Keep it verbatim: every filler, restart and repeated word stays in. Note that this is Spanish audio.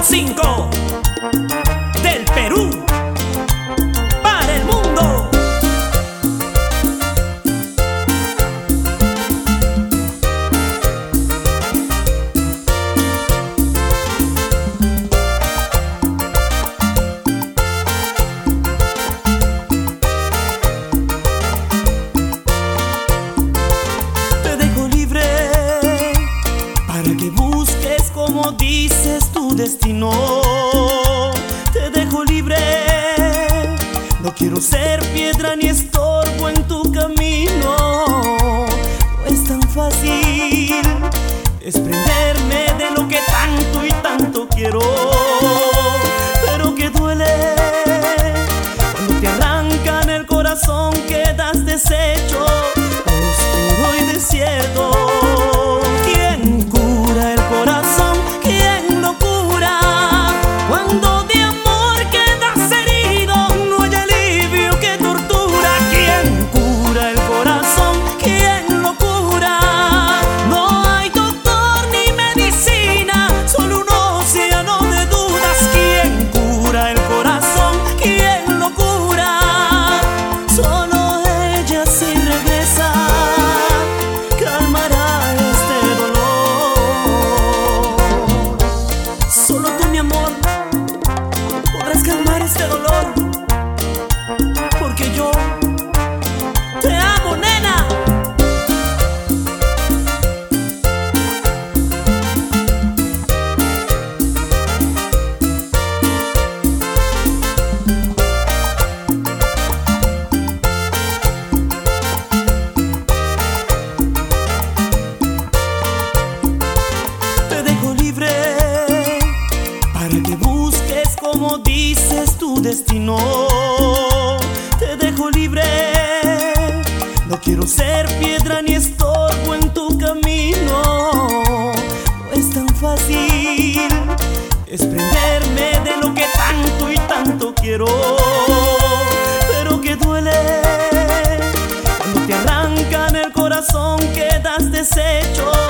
cinco del Perú para el mundo. Te dejo libre para que busques, como dices, tu destino. Te dejo libre, no quiero ser piedra ni estorbo en tu camino. No es tan fácil desprenderme de lo que tanto y tanto quiero, pero que duele cuando te arrancan el corazón, quedas deshecho, oscuro y desierto. ¿Quién cura el corazón? ¿Quién lo cura? Cuando de amor quedas herido, no hay alivio que tortura. ¿Quién cura el corazón? ¿Quién lo cura? No hay doctor ni medicina, solo un océano de dudas. ¿Quién cura el corazón? ¿Quién lo cura? Solo ella, si regresa, calmará este dolor. Solo tú, mi amor, podrás calmar este dolor, porque yo te amo, nena. Te dejo libre para que busques, como dices, tu destino. Te dejo libre, no quiero ser piedra ni estorbo en tu camino. No es tan fácil desprenderme de lo que tanto y tanto quiero, pero que duele cuando te arrancan el corazón, quedas deshecho,